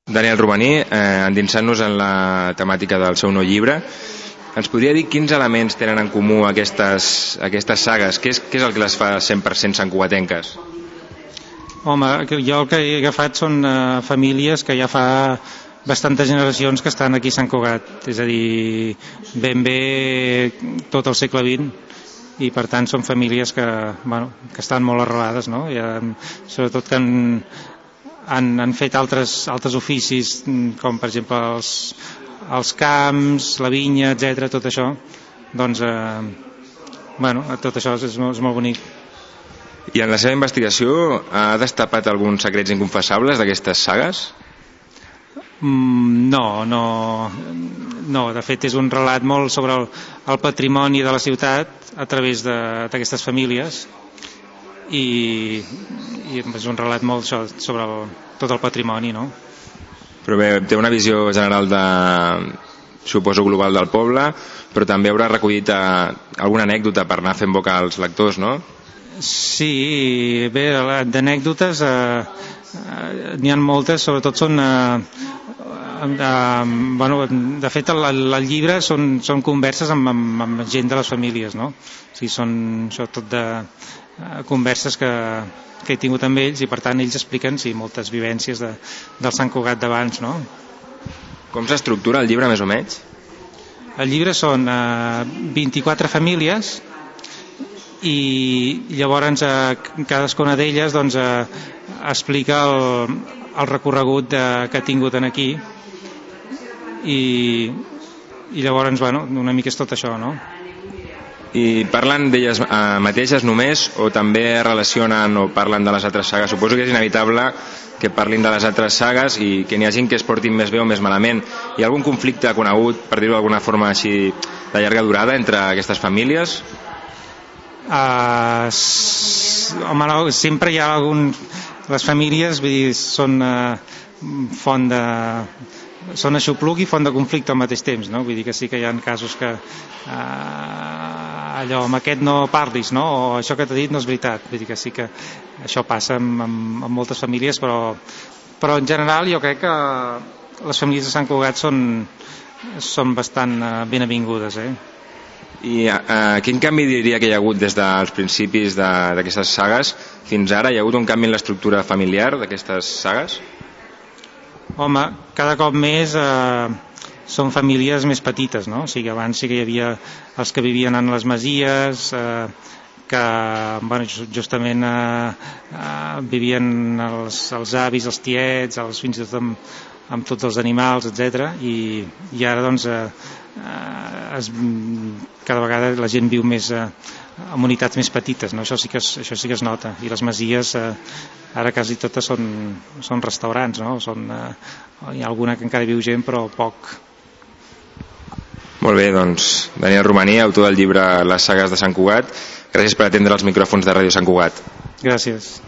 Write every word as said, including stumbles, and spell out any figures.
Daniel Romaní, eh, endinsant-nos en la temàtica del seu nou llibre, ens podria dir quins elements tenen en comú aquestes, aquestes sagues? Què és, què és el que les fa cent per cent santcugatenques? Home, jo el que he agafat són uh, famílies que ja fa bastantes generacions que estan aquí a Sant Cugat, és a dir, ben bé tot el segle vint, i per tant són famílies que, bueno, que estan molt arrelades, no? I, sobretot que han, han, han fet altres, altres oficis, com per exemple els, els camps, la vinya, etcètera, tot això, doncs, eh, bueno, tot això és, és molt bonic. I en la seva investigació ha destapat alguns secrets inconfessables d'aquestes sagues? Mm, no, no, no, de fet és un relat molt sobre el, el patrimoni de la ciutat a través d'aquestes famílies i, i és un relat molt sobre el, tot el patrimoni, no? Però bé, té una visió general de, suposo, global del poble, però també haurà recollit a, alguna anècdota per anar fent boca als lectors, no? Sí, bé, d'anècdotes eh, eh, n'hi ha moltes, sobretot són eh, eh, bueno, de fet el, el llibre són, són converses amb, amb, amb gent de les famílies, no? O sigui, són sobretot de eh, converses que, que he tingut amb ells i per tant ells expliquen sí, moltes vivències de, del Sant Cugat d'abans, no? Com s'estructura el llibre més o menys? El llibre són eh, vint-i-quatre famílies i llavors eh, cadascuna d'elles doncs, eh, explica el, el recorregut de, que ha tingut en aquí i, i llavors bueno, una mica és tot això, no? I parlen d'elles eh, mateixes només o també relacionen o parlen de les altres sagues? Suposo que és inevitable que parlin de les altres sagues i que n'hi hagi que es portin més bé o més malament. Hi ha algun conflicte conegut, per dir-ho d'alguna forma així, de llarga durada entre aquestes famílies? Uh, home, no, sempre hi ha algun... Les famílies vull dir, són uh, font de... són aixopluc i font de conflicte al mateix temps, no? Vull dir que sí que hi ha casos que uh, allò, amb aquest no parlis, no? O això que t'he dit no és veritat. Vull dir que sí que això passa amb, amb, amb moltes famílies, però, però en general jo crec que les famílies de Sant Cugat són, són bastant uh, ben avingudes, eh? I eh, quin canvi diria que hi ha hagut des dels principis d'aquestes sagues fins ara? Hi ha hagut un canvi en l'estructura familiar d'aquestes sagues? Home, cada cop més eh, són famílies més petites, no? O sigui, abans sí que hi havia els que vivien en les masies, eh, que bueno, justament eh, eh, vivien els, els avis, els tiets, els, fins i tot amb, amb tots els animals, etcètera. I, i ara doncs eh, es, cada vegada la gent viu més eh, en unitats més petites, no? Això sí que es, això sí que es nota. I les masies eh, ara quasi totes són, són restaurants, no? Són, eh, hi ha alguna que encara viu gent però poc. Molt bé, doncs Daniel Romaní, autor del llibre Les sagues de Sant Cugat, gràcies per atendre els micròfons de Ràdio Sant Cugat. Gràcies.